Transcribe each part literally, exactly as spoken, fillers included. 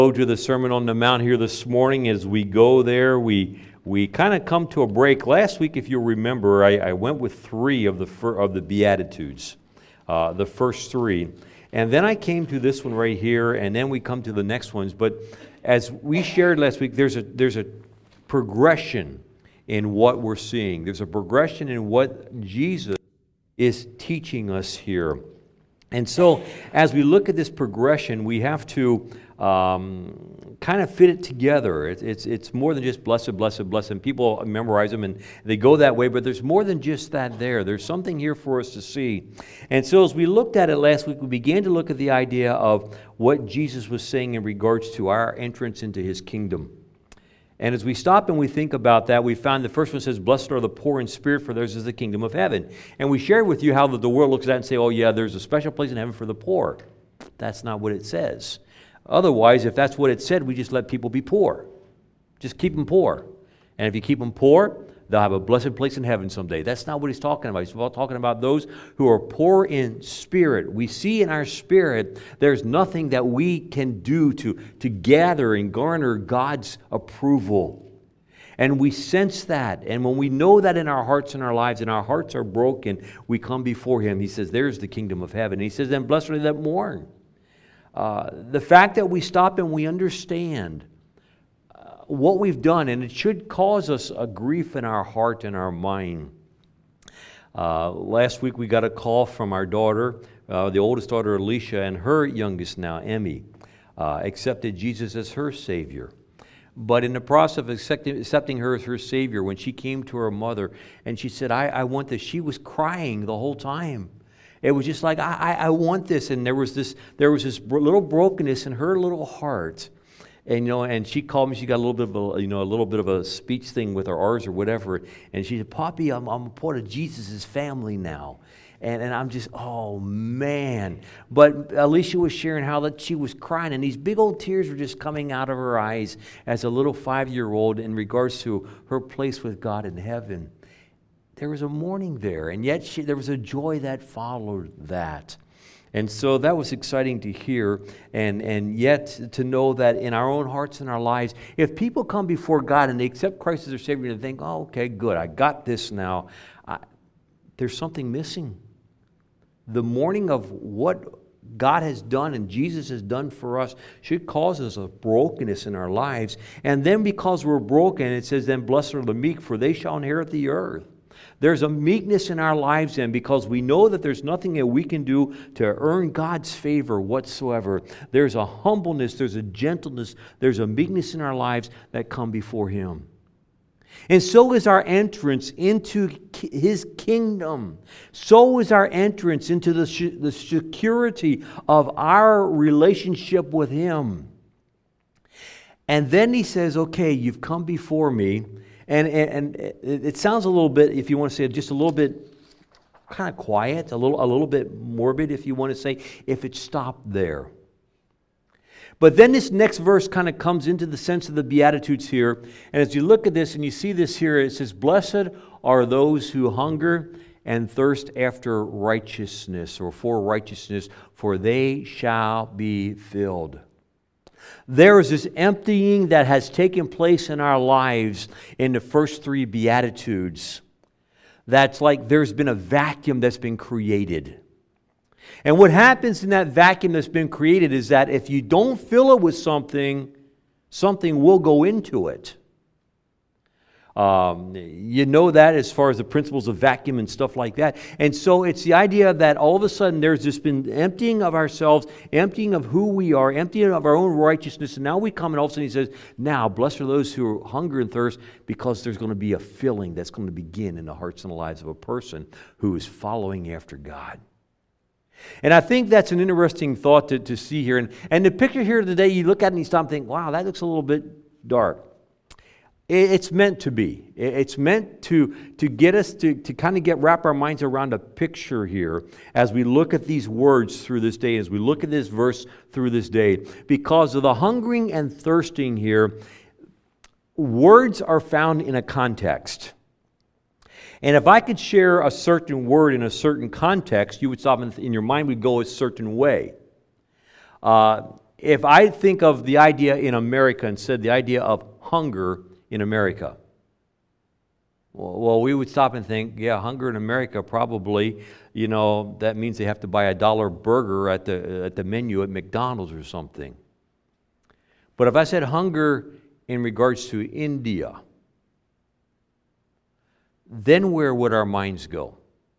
Go to the Sermon on the Mount here this morning. As we go there, we we kind of come to a break. Last week, if you'll remember, I, I went with three of the fir- of the Beatitudes, uh, the first three, and then I came to this one right here, and then we come to the next ones. But as we shared last week, there's a there's a progression in what we're seeing. There's a progression in what Jesus is teaching us here. And so, as we look at this progression, we have to um, kind of fit it together. It's, it's it's more than just blessed, blessed, blessed. And people memorize them and they go that way, but there's more than just that there. There's something here for us to see. And so, as we looked at it last week, we began to look at the idea of what Jesus was saying in regards to our entrance into His kingdom. And as we stop and we think about that, we found the first one says, "Blessed are the poor in spirit, for theirs is the kingdom of heaven." And we shared with you how the, the world looks at that and say, "Oh yeah, there's a special place in heaven for the poor." That's not what it says. Otherwise, if that's what it said, we just let people be poor. Just keep them poor. And if you keep them poor, they'll have a blessed place in heaven someday. That's not what he's talking about. He's talking about those who are poor in spirit. We see in our spirit there's nothing that we can do to, to gather and garner God's approval. And we sense that. And when we know that in our hearts and our lives, and our hearts are broken, we come before Him. He says, there's the kingdom of heaven. And He says, then blessed are they that mourn. Uh, the fact that we stop and we understand what we've done, and it should cause us a grief in our heart and our mind. Uh, last week we got a call from our daughter, uh, the oldest daughter Alicia, and her youngest now, Emmy, uh, accepted Jesus as her Savior. But in the process of accepting, accepting her as her Savior, when she came to her mother and she said, I, I want this, she was crying the whole time. It was just like, I, I, I want this. And there was this, there was this little brokenness in her little heart. And you know, and she called me. She got a little bit of a, you know, a little bit of a speech thing with her R's or whatever. And she said, "Poppy, I'm I'm a part of Jesus' family now." And and I'm just, oh man. But Alicia was sharing how that she was crying, and these big old tears were just coming out of her eyes as a little five-year-old in regards to her place with God in heaven. There was a mourning there, and yet she, there was a joy that followed that. And so that was exciting to hear, and, and yet to know that in our own hearts and our lives, if people come before God and they accept Christ as their Savior and they think, oh, okay, good, I got this now, I, there's something missing. The mourning of what God has done and Jesus has done for us should cause us a brokenness in our lives. And then because we're broken, it says, then blessed are the meek, for they shall inherit the earth. There's a meekness in our lives then, because we know that there's nothing that we can do to earn God's favor whatsoever. There's a humbleness, there's a gentleness, there's a meekness in our lives that come before Him. And so is our entrance into His kingdom. So is our entrance into the, the security of our relationship with Him. And then He says, okay, you've come before me. And, and, and it sounds a little bit, if you want to say it, just a little bit kind of quiet, a little, a little bit morbid, if you want to say, if it stopped there. But then this next verse kind of comes into the sense of the Beatitudes here. And as you look at this and you see this here, it says, blessed are those who hunger and thirst after righteousness, or for righteousness, for they shall be filled. There is this emptying that has taken place in our lives in the first three Beatitudes. That's like there's been a vacuum that's been created. And what happens in that vacuum that's been created is that if you don't fill it with something, something will go into it. Um, you know that as far as the principles of vacuum and stuff like that. And so it's the idea that all of a sudden there's just been emptying of ourselves, emptying of who we are, emptying of our own righteousness. And now we come and all of a sudden He says, now blessed are those who hunger and thirst, because there's going to be a filling that's going to begin in the hearts and the lives of a person who is following after God. And I think that's an interesting thought to, to see here. And, and the picture here today, you look at it and you stop and think, wow, that looks a little bit dark. It's meant to be. It's meant to, to get us to, to kind of get wrap our minds around a picture here as we look at these words through this day, as we look at this verse through this day. Because of the hungering and thirsting here, words are found in a context. And if I could share a certain word in a certain context, you would stop and in your mind would go a certain way. Uh, if I think of the idea in America and said the idea of hunger in America, well, we would stop and think, yeah, hunger in America probably, you know, that means they have to buy a dollar burger at the at the menu at McDonald's or something. But if I said hunger in regards to India, then where would our minds go?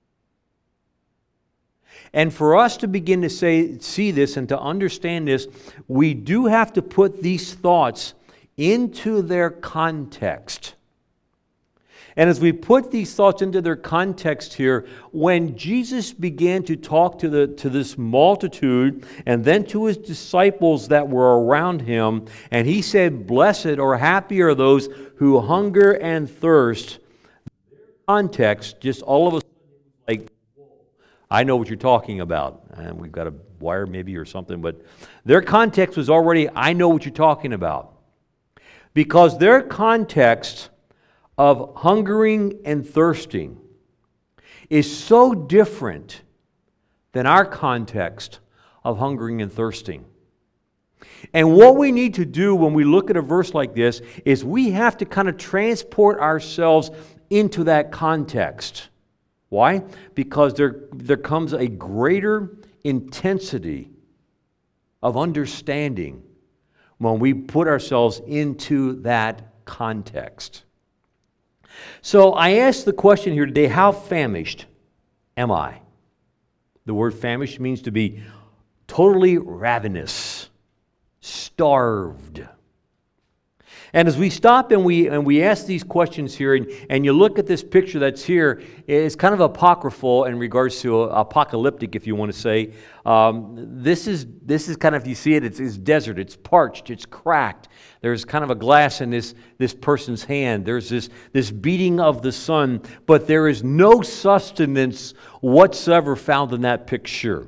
And for us to begin to say, see this and to understand this, we do have to put these thoughts into their context. And as we put these thoughts into their context here, when Jesus began to talk to the to this multitude and then to his disciples that were around him, and he said, "Blessed or happy are those who hunger and thirst," context, just all of a sudden, like, I know what you're talking about. And we've got a wire maybe or something, but their context was already, I know what you're talking about. Because their context of hungering and thirsting is so different than our context of hungering and thirsting. And what we need to do when we look at a verse like this is we have to kind of transport ourselves into that context. Why? Because there, there comes a greater intensity of understanding when we put ourselves into that context. So I asked the question here today, how famished am I? The word famished means to be totally ravenous, starved. And as we stop and we and we ask these questions here, and, and you look at this picture that's here, it's kind of apocryphal in regards to uh, apocalyptic, if you want to say. Um, this is this is kind of, if you see it, it's, it's desert, it's parched, it's cracked. There's kind of a glass in this, this person's hand. There's this, this beating of the sun, but there is no sustenance whatsoever found in that picture.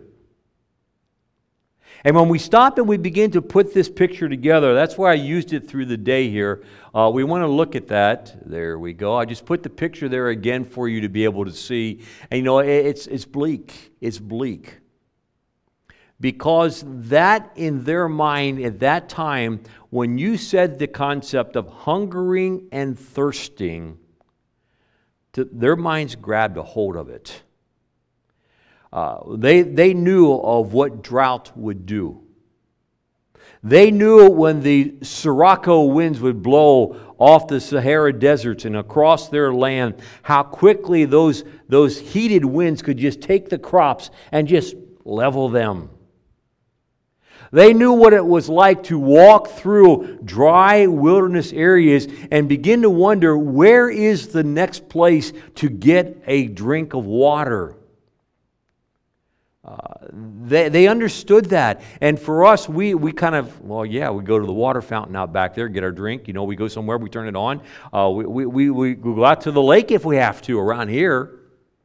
And when we stop and we begin to put this picture together, that's why I used it through the day here. Uh, we want to look at that. There we go. I just put the picture there again for you to be able to see. And you know, it's it's bleak. It's bleak. Because that in their mind at that time, when you said the concept of hungering and thirsting, to, their minds grabbed a hold of it. Uh, they, they knew of what drought would do. They knew when the Sirocco winds would blow off the Sahara deserts and across their land, how quickly those, those heated winds could just take the crops and just level them. They knew what it was like to walk through dry wilderness areas and begin to wonder, where is the next place to get a drink of water? Uh, they they understood that. And for us, we we kind of, well, yeah, we go to the water fountain out back there, get our drink. You know, we go somewhere, we turn it on. Uh, we, we, we, we go out to the lake if we have to around here.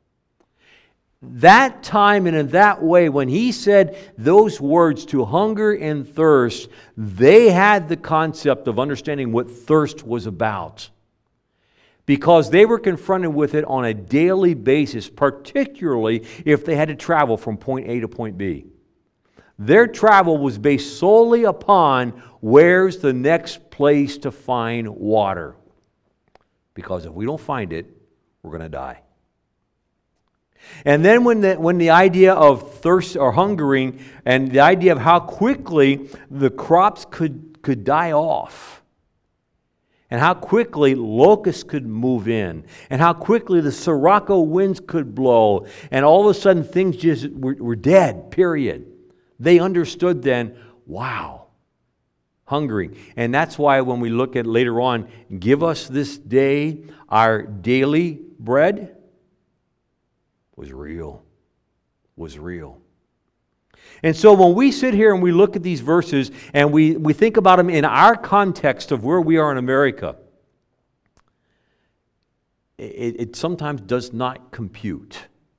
That time and in that way, when he said those words, to hunger and thirst, they had the concept of understanding what thirst was about. Because they were confronted with it on a daily basis, particularly if they had to travel from point A to point B. Their travel was based solely upon where's the next place to find water. Because if we don't find it, we're going to die. And then when the, when the idea of thirst or hungering and the idea of how quickly the crops could, could die off, and how quickly locusts could move in, and how quickly the Sirocco winds could blow, and all of a sudden things just were, were dead, period. They understood then, wow, hungry. And that's why when we look at later on, give us this day our daily bread, was real, was real. And so when we sit here and we look at these verses and we, we think about them in our context of where we are in America, it, it sometimes does not compute.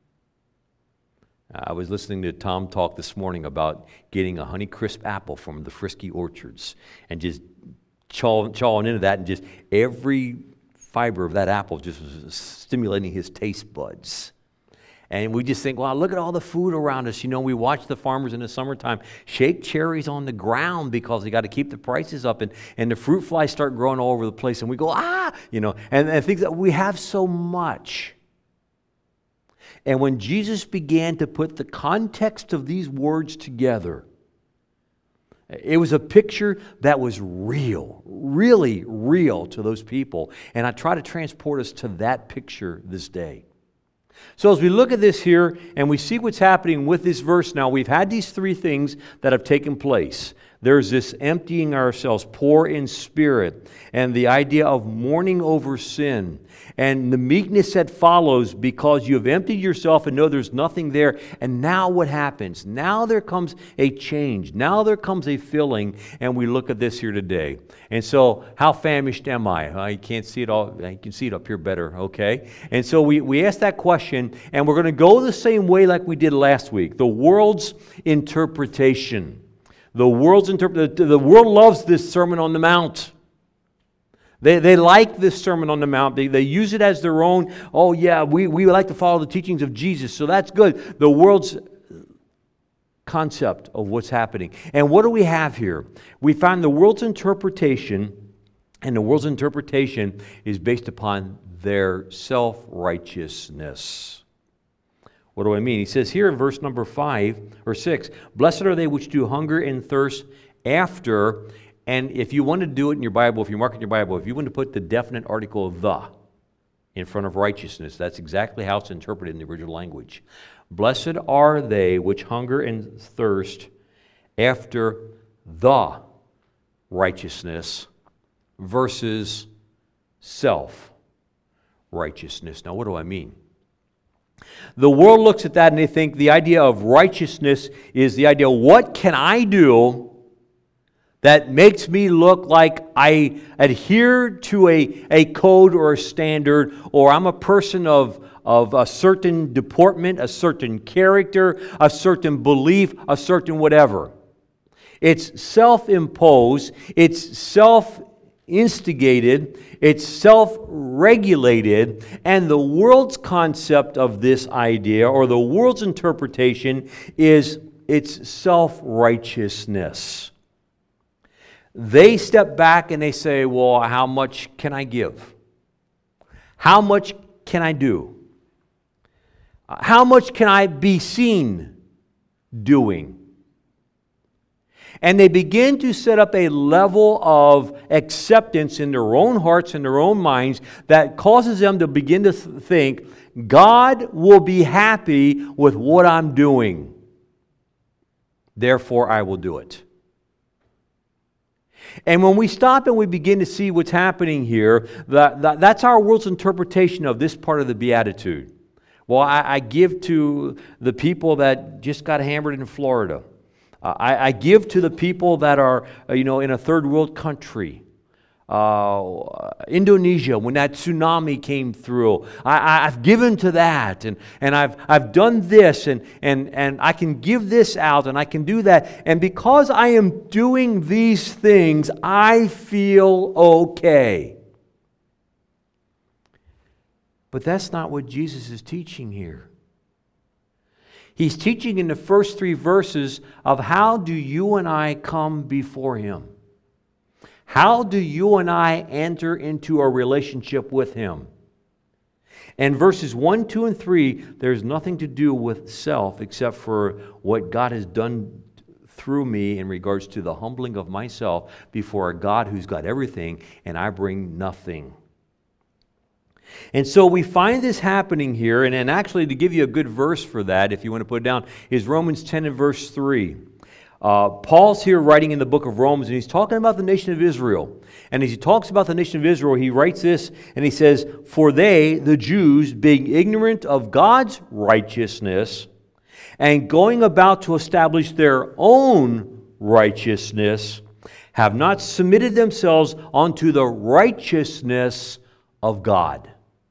I was listening to Tom talk this morning about getting a Honeycrisp apple from the Frisky Orchards and just chaw, chawing into that, and just every fiber of that apple just was stimulating his taste buds. And we just think, wow, look at all the food around us. You know, we watch the farmers in the summertime shake cherries on the ground because they got to keep the prices up. And, and the fruit flies start growing all over the place. And we go, ah, you know, and, and things that we have so much. And when Jesus began to put the context of these words together, it was a picture that was real, really real to those people. And I try to transport us to that picture this day. So as we look at this here and we see what's happening with this verse now, we've had these three things that have taken place. There's this emptying ourselves, poor in spirit, and the idea of mourning over sin, and the meekness that follows because you have emptied yourself and know there's nothing there. And now what happens? Now there comes a change. Now there comes a filling, and we look at this here today. And so, how famished am I? I can't see it all. I can see it up here better, okay? And so we, we ask that question, and we're going to go the same way like we did last week. The world's interpretation. The world's interpret. The world loves this Sermon on the Mount. They, they like this Sermon on the Mount. They, they use it as their own. Oh yeah, we, we like to follow the teachings of Jesus, so that's good. The world's concept of what's happening. And what do we have here? We find the world's interpretation, and the world's interpretation is based upon their self-righteousness. What do I mean? He says here in verse number five or six, blessed are they which do hunger and thirst after, and if you want to do it in your Bible, if you mark in your Bible, if you want to put the definite article the in front of righteousness, that's exactly how it's interpreted in the original language. Blessed are they which hunger and thirst after the righteousness versus self-righteousness. Now, what do I mean? The world looks at that and they think the idea of righteousness is the idea, what can I do that makes me look like I adhere to a, a code or a standard, or I'm a person of, of a certain deportment, a certain character, a certain belief, a certain whatever. It's self-imposed, it's self-instigated, it's self-regulated, and the world's concept of this idea, or the world's interpretation, is its self-righteousness. They step back and they say, well, how much can I give? How much can I do? How much can I be seen doing? And they begin to set up a level of acceptance in their own hearts and their own minds that causes them to begin to think, God will be happy with what I'm doing. Therefore, I will do it. And when we stop and we begin to see what's happening here, that, that, that's our world's interpretation of this part of the Beatitude. Well, I, I give to the people that just got hammered in Florida. Uh, I, I give to the people that are, uh, you know, in a third world country. Uh, Indonesia, when that tsunami came through, I, I, I've given to that, and, and I've I've done this, and, and, and I can give this out, and I can do that. And because I am doing these things, I feel okay. But that's not what Jesus is teaching here. He's teaching in the first three verses of how do you and I come before Him. How do you and I enter into a relationship with Him? And verses one, two, and three, there's nothing to do with self except for what God has done through me in regards to the humbling of myself before a God who's got everything and I bring nothing. And so we find this happening here, and, and actually to give you a good verse for that, if you want to put it down, is Romans ten and verse three. Uh, Paul's here writing in the book of Romans, and he's talking about the nation of Israel. And as he talks about the nation of Israel, he writes this, and he says, for they, the Jews, being ignorant of God's righteousness, and going about to establish their own righteousness, have not submitted themselves unto the righteousness of God.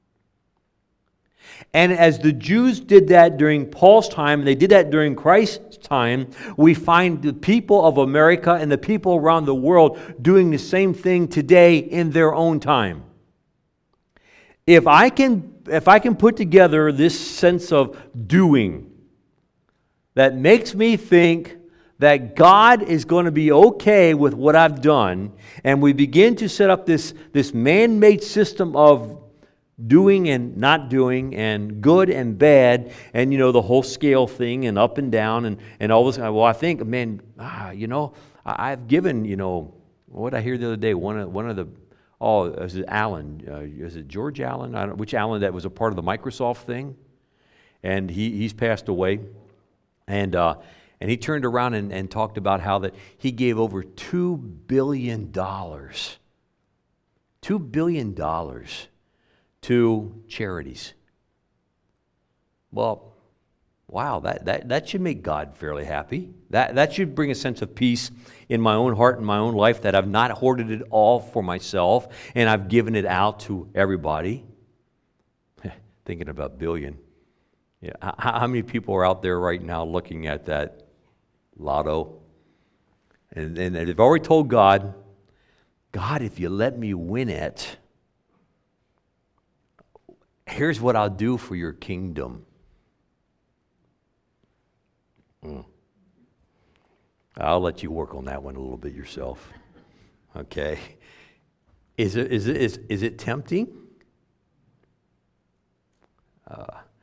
And as the Jews did that during Paul's time, and they did that during Christ's time, we find the people of America and the people around the world doing the same thing today in their own time. if I can, if I can put together this sense of doing that makes me think that God is going to be okay with what I've done, and we begin to set up this, this man-made system of doing and not doing, and good and bad, and you know, the whole scale thing, and up and down, and, and all this. Well, I think, man, ah, you know, I- I've given, you know, what did I hear the other day? One of, one of the, oh, is it Allen? Uh, is it George Allen? I don't know which Allen that was a part of the Microsoft thing, and he he's passed away, and uh, and he turned around and, and talked about how that he gave over two billion dollars, two billion dollars to charities. Well, wow, that, that, that should make God fairly happy. That, that should bring a sense of peace in my own heart and my own life, that I've not hoarded it all for myself and I've given it out to everybody. Thinking about billion. Yeah, how, how many people are out there right now looking at that lotto? And, and they've already told God, God, if you let me win it, here's what I'll do for your kingdom. Mm. I'll let you work on that one a little bit yourself. Okay. Is it, is it, is, is it tempting? Uh,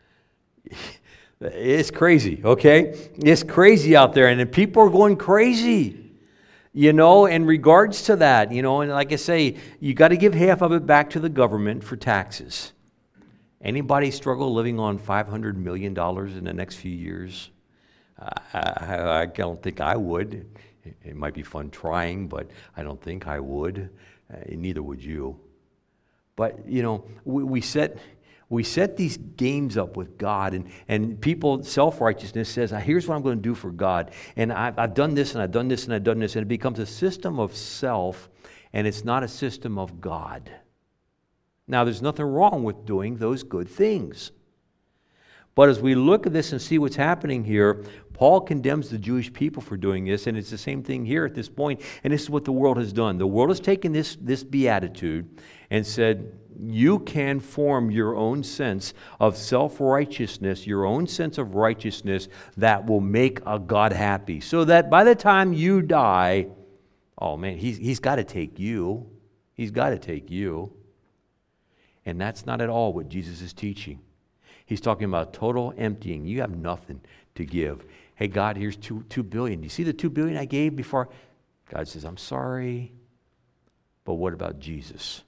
it's crazy, okay? It's crazy out there, and people are going crazy, you know, in regards to that, you know, and like I say, you got to give half of it back to the government for taxes. Anybody struggle living on five hundred million dollars in the next few years? I, I, I don't think I would. It might be fun trying, but I don't think I would. Uh, neither would you. But, you know, we, we set we set these games up with God, and, and people, self-righteousness says, here's what I'm going to do for God. And I've, I've done this, and I've done this, and I've done this, and it becomes a system of self, and it's not a system of God. Now, there's nothing wrong with doing those good things. But as we look at this and see what's happening here, Paul condemns the Jewish people for doing this, and it's the same thing here at this point, and this is what the world has done. The world has taken this, this beatitude and said, you can form your own sense of self-righteousness, your own sense of righteousness that will make a God happy, so that by the time you die, oh man, he's, he's got to take you. He's got to take you. And that's not at all what Jesus is teaching. He's talking about total emptying. You have nothing to give. Hey, God, here's two, two billion. Do you see the two billion I gave before? God says, I'm sorry. But what about Jesus?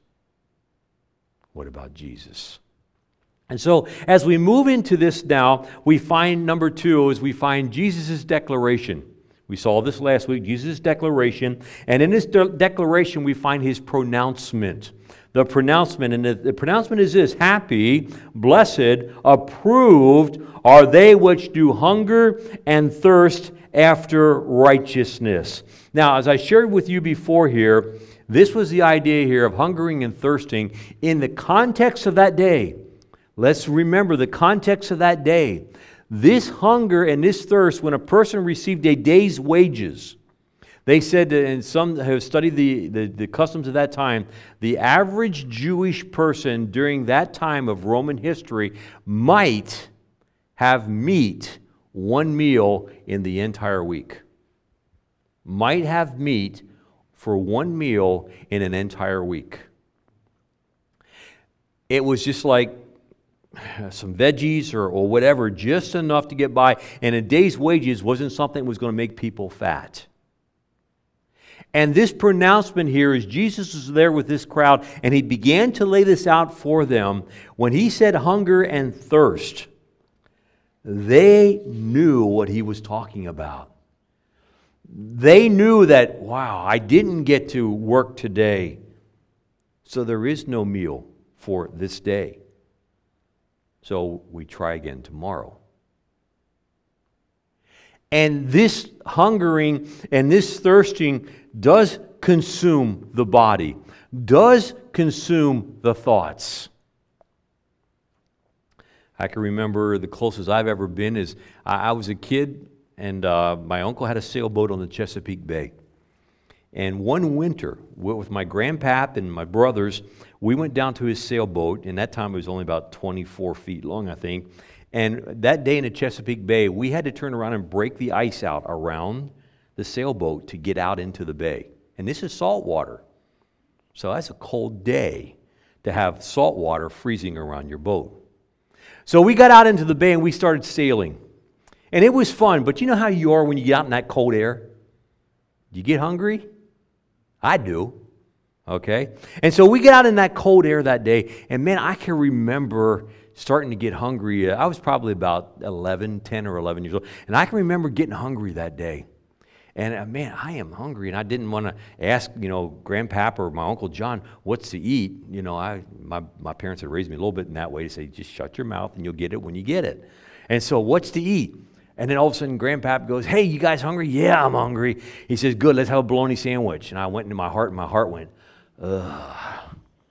What about Jesus? And so as we move into this now, we find number two is we find Jesus' declaration. We saw this last week, Jesus' declaration. And in this de- declaration, we find his pronouncement. The pronouncement, and the, the pronouncement is this: happy, blessed, approved are they which do hunger and thirst after righteousness. Now, as I shared with you before here, this was the idea here of hungering and thirsting in the context of that day. Let's remember the context of that day. This hunger and this thirst, when a person received a day's wages, they said, and some have studied the, the, the customs of that time, the average Jewish person during that time of Roman history might have meat one meal in the entire week. Might have meat for one meal in an entire week. It was just like some veggies or, or whatever, just enough to get by, and a day's wages wasn't something that was going to make people fat. And this pronouncement here is Jesus was there with this crowd, and he began to lay this out for them. When he said hunger and thirst, they knew what he was talking about. They knew that, wow, I didn't get to work today, so there is no meal for this day. So we try again tomorrow. And this hungering and this thirsting does consume the body, does consume the thoughts. I can remember the closest I've ever been is I, I was a kid, and uh, my uncle had a sailboat on the Chesapeake Bay. And one winter, with my grandpap and my brothers, we went down to his sailboat, and that time it was only about twenty-four feet long, I think. And that day in the Chesapeake Bay, we had to turn around and break the ice out around the sailboat to get out into the bay. And this is salt water. So that's a cold day to have salt water freezing around your boat. So we got out into the bay and we started sailing. And it was fun, but you know how you are when you get out in that cold air? Do you get hungry? I do. Okay? And so we get out in that cold air that day, and man, I can remember starting to get hungry. I was probably about eleven, ten or eleven years old, and I can remember getting hungry that day. And uh, man, I am hungry, and I didn't want to ask, you know, Grandpapa or my Uncle John what's to eat. You know, I my, my parents had raised me a little bit in that way to say, just shut your mouth and you'll get it when you get it. And so, what's to eat? And then all of a sudden, Grandpap goes, hey, you guys hungry? Yeah, I'm hungry. He says, good, let's have a bologna sandwich. And I went into my heart, and my heart went, ugh.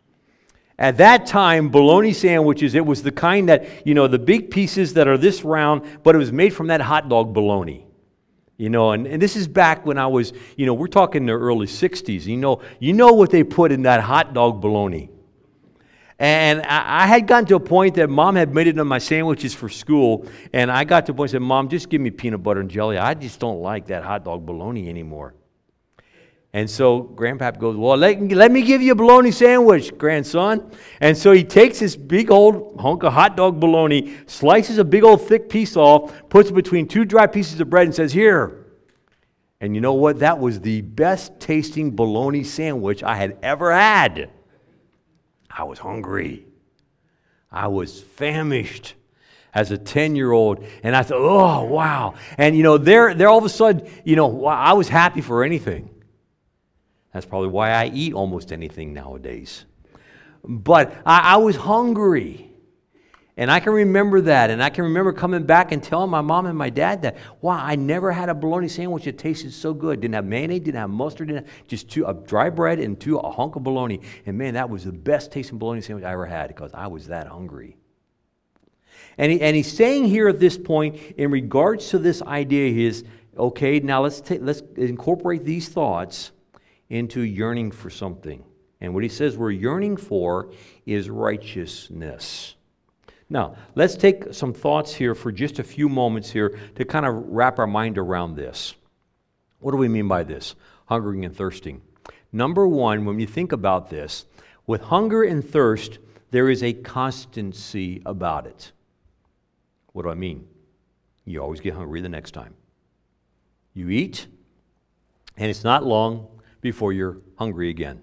At that time, bologna sandwiches, it was the kind that, you know, the big pieces that are this round, but it was made from that hot dog bologna. You know, and, and this is back when I was, you know, we're talking the early sixties. You know, you know what they put in that hot dog bologna. And I, I had gotten to a point that Mom had made it on my sandwiches for school, and I got to a point and said, Mom, just give me peanut butter and jelly. I just don't like that hot dog bologna anymore. And so Grandpap goes, well, let, let me give you a bologna sandwich, grandson. And so he takes this big old hunk of hot dog bologna, slices a big old thick piece off, puts it between two dry pieces of bread and says, here. And you know what? That was the best tasting bologna sandwich I had ever had. I was hungry. I was famished as a ten-year-old. And I thought, oh, wow. And, you know, there, there all of a sudden, you know, I was happy for anything. That's probably why I eat almost anything nowadays. But I, I was hungry. And I can remember that. And I can remember coming back and telling my mom and my dad that, wow, I never had a bologna sandwich that tasted so good. Didn't have mayonnaise, didn't have mustard, didn't have just two, a dry bread and two, a hunk of bologna. And man, that was the best tasting bologna sandwich I ever had because I was that hungry. And, he, and he's saying here at this point, in regards to this idea, is, okay, now let's, ta- let's incorporate these thoughts into yearning for something. And what he says we're yearning for is righteousness. Now, let's take some thoughts here for just a few moments here to kind of wrap our mind around this. What do we mean by this? Hungering and thirsting. Number one, when you think about this, with hunger and thirst, there is a constancy about it. What do I mean? You always get hungry the next time. You eat, and it's not long before you're hungry again.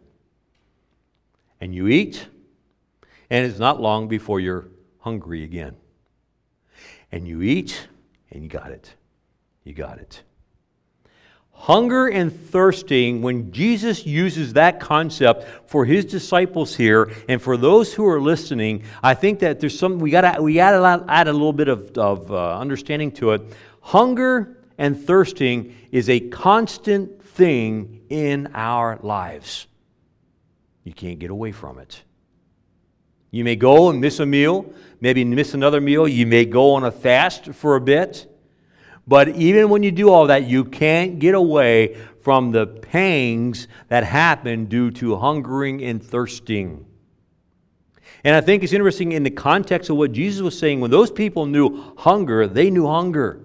And you eat, and it's not long before you're hungry again. And you eat, and you got it. You got it. Hunger and thirsting, when Jesus uses that concept for his disciples here, and for those who are listening, I think that there's some, we got we got to add a little bit of, of uh, understanding to it. Hunger and thirsting is a constant thing in our lives. You can't get away from it. You may go and miss a meal, maybe miss another meal. You may go on a fast for a bit. But even when you do all that, you can't get away from the pangs that happen due to hungering and thirsting. And I think it's interesting in the context of what Jesus was saying. When those people knew hunger, they knew hunger.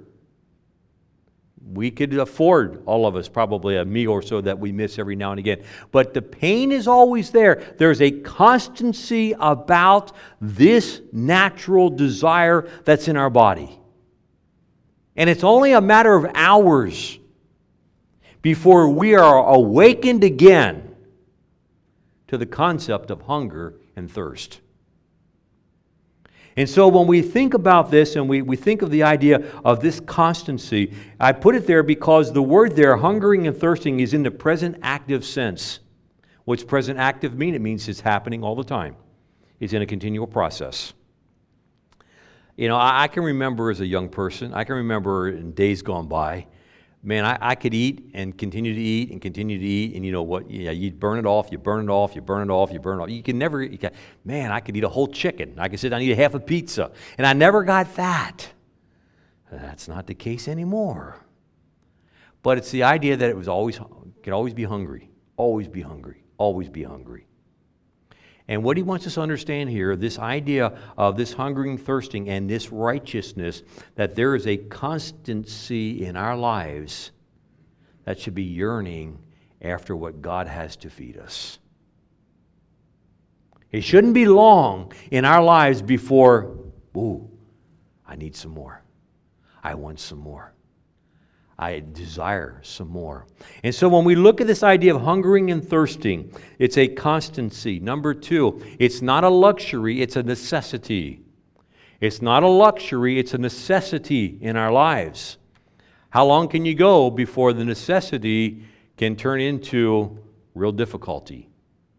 We could afford, all of us, probably a meal or so that we miss every now and again. But the pain is always there. There's a constancy about this natural desire that's in our body. And it's only a matter of hours before we are awakened again to the concept of hunger and thirst. And so when we think about this and we, we think of the idea of this constancy, I put it there because the word there, hungering and thirsting, is in the present active sense. What's present active mean? It means it's happening all the time. It's in a continual process. You know, I, I can remember as a young person, I can remember in days gone by, man, I, I could eat and continue to eat and continue to eat, and you know what? Yeah, you burn it off, you burn it off, you burn it off, you burn it off. You can never, you can, man, I could eat a whole chicken. I could sit down and eat a half a pizza, and I never got fat. That's not the case anymore. But it's the idea that it was always You can always be hungry. Always be hungry. Always be hungry. And what he wants us to understand here, this idea of this hungering, thirsting, and this righteousness, that there is a constancy in our lives that should be yearning after what God has to feed us. It shouldn't be long in our lives before, ooh, I need some more. I want some more. I desire some more. And so when we look at this idea of hungering and thirsting, it's a constancy. Number two, it's not a luxury, it's a necessity. It's not a luxury, it's a necessity in our lives. How long can you go before the necessity can turn into real difficulty?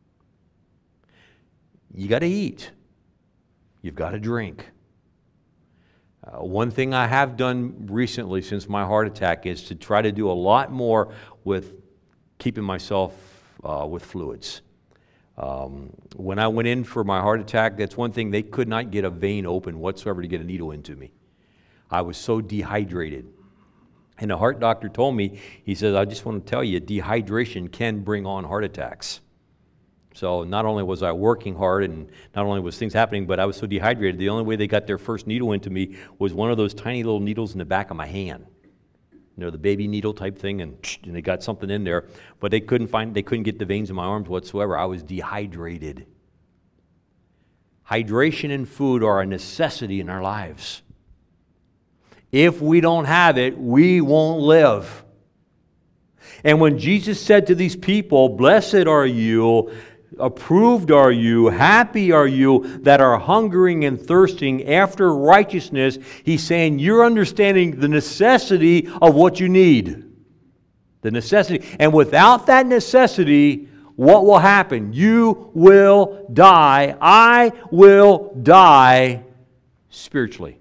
You got to eat. You've got to drink. Uh, one thing I have done recently since my heart attack is to try to do a lot more with keeping myself uh, with fluids. Um, when I went in for my heart attack, that's one thing, they could not get a vein open whatsoever to get a needle into me. I was so dehydrated. And the heart doctor told me, he says, I just want to tell you, dehydration can bring on heart attacks. So not only was I working hard and not only was things happening, but I was so dehydrated, the only way they got their first needle into me was one of those tiny little needles in the back of my hand. You know, the baby needle type thing, and, and they got something in there, but they couldn't find, they couldn't get the veins in my arms whatsoever. I was dehydrated. Hydration and food are a necessity in our lives. If we don't have it, we won't live. And when Jesus said to these people, blessed are you, approved are you, happy are you that are hungering and thirsting after righteousness, he's saying you're understanding the necessity of what you need. The necessity. And without that necessity, what will happen? You will die. I will die spiritually.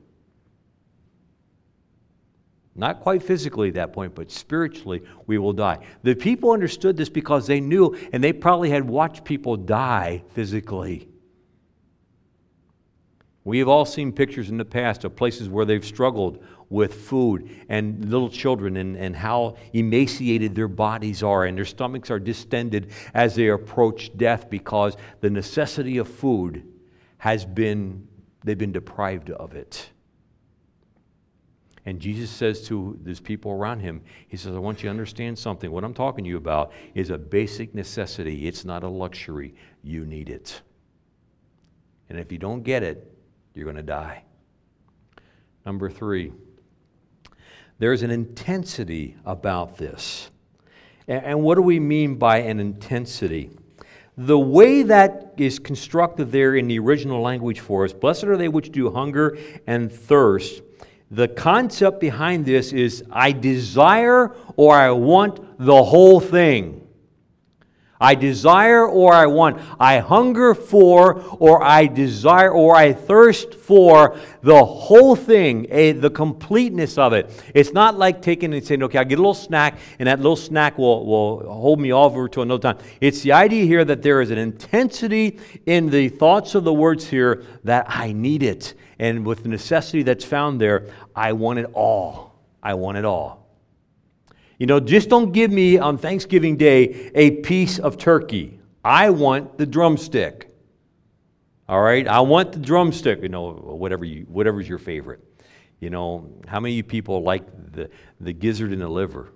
Not quite physically at that point, but spiritually we will die. The people understood this because they knew, and they probably had watched people die physically. We have all seen pictures in the past of places where they've struggled with food and little children and, and how emaciated their bodies are and their stomachs are distended as they approach death because the necessity of food has been, they've been deprived of it. And Jesus says to these people around him, he says, I want you to understand something. What I'm talking to you about is a basic necessity. It's not a luxury. You need it. And if you don't get it, you're going to die. Number three, there's an intensity about this. And what do we mean by an intensity? The way that is constructed there in the original language for us, blessed are they which do hunger and thirst. The concept behind this is I desire or I want the whole thing. I desire or I want. I hunger for or I desire or I thirst for the whole thing, a, the completeness of it. It's not like taking and saying, okay, I'll get a little snack and that little snack will, will hold me over to another time. It's the idea here that there is an intensity in the thoughts of the words here that I need it. And with the necessity that's found there, I want it all. I want it all. You know, just don't give me on Thanksgiving Day a piece of turkey. I want the drumstick. All right? I want the drumstick. You know, whatever you, whatever's your favorite. You know, how many of you people like the, the gizzard and the liver?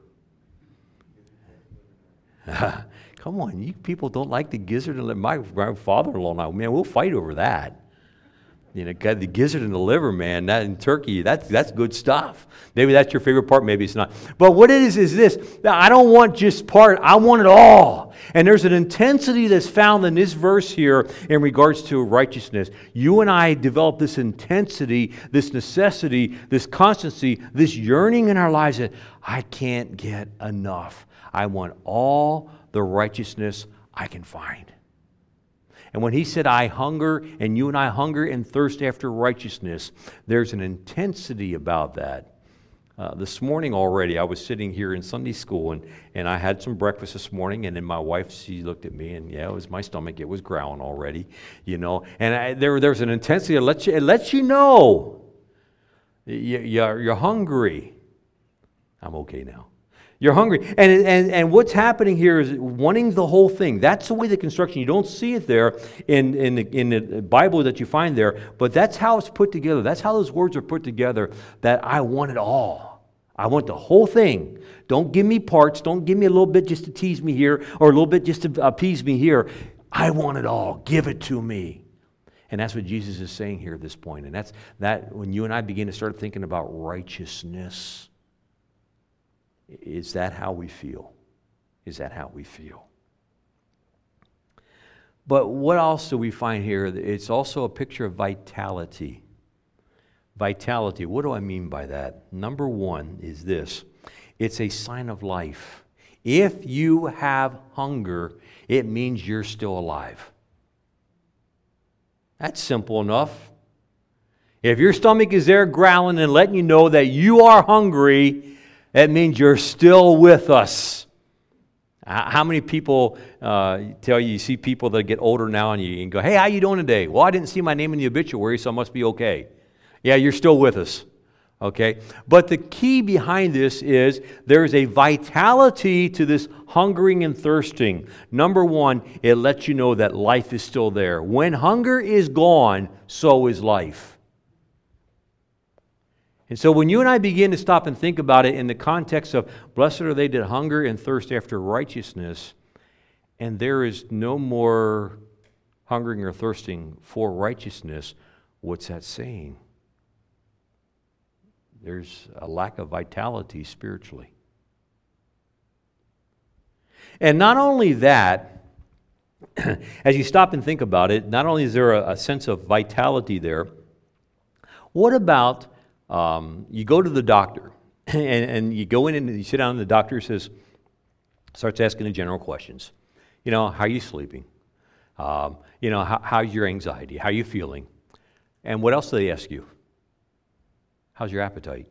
Come on, you people don't like the gizzard and liver. My, my father-in-law and I, man, we'll fight over that. You know, got the gizzard and the liver, man, that in turkey, that's that's good stuff. Maybe that's your favorite part, maybe it's not. But what it is is this, I don't want just part, I want it all. And there's an intensity that's found in this verse here in regards to righteousness. You and I develop this intensity, this necessity, this constancy, this yearning in our lives that I can't get enough. I want all the righteousness I can find. And when he said, I hunger, and you and I hunger and thirst after righteousness, there's an intensity about that. Uh, this morning already, I was sitting here in Sunday school, and, and I had some breakfast this morning, and then my wife, she looked at me, and yeah, it was my stomach, it was growling already, you know. And I, there, there's an intensity that lets you, it lets you know you, you're, you're hungry. I'm okay now. You're hungry. And, and, and what's happening here is wanting the whole thing. That's the way the construction, you don't see it there in, in, the, in the Bible that you find there, but that's how it's put together. That's how those words are put together, that I want it all. I want the whole thing. Don't give me parts. Don't give me a little bit just to tease me here or a little bit just to appease me here. I want it all. Give it to me. And that's what Jesus is saying here at this point. And that's that when you and I begin to start thinking about righteousness, is that how we feel? Is that how we feel? But what else do we find here? It's also a picture of vitality. Vitality. What do I mean by that? Number one is this. It's a sign of life. If you have hunger, it means you're still alive. That's simple enough. If your stomach is there growling and letting you know that you are hungry, that means you're still with us. How many people uh, tell you, you see people that get older now and you go, hey, how you doing today? Well, I didn't see my name in the obituary, so I must be okay. Yeah, you're still with us. Okay? But the key behind this is there's a vitality to this hungering and thirsting. Number one, it lets you know that life is still there. When hunger is gone, so is life. And so when you and I begin to stop and think about it in the context of blessed are they that hunger and thirst after righteousness, and there is no more hungering or thirsting for righteousness, what's that saying? There's a lack of vitality spiritually. And not only that, as you stop and think about it, not only is there a, a sense of vitality there, what about um, you go to the doctor and, and you go in and you sit down and the doctor says, starts asking the general questions. You know, how are you sleeping? Um, you know, how, how's your anxiety? How are you feeling? And what else do they ask you? How's your appetite?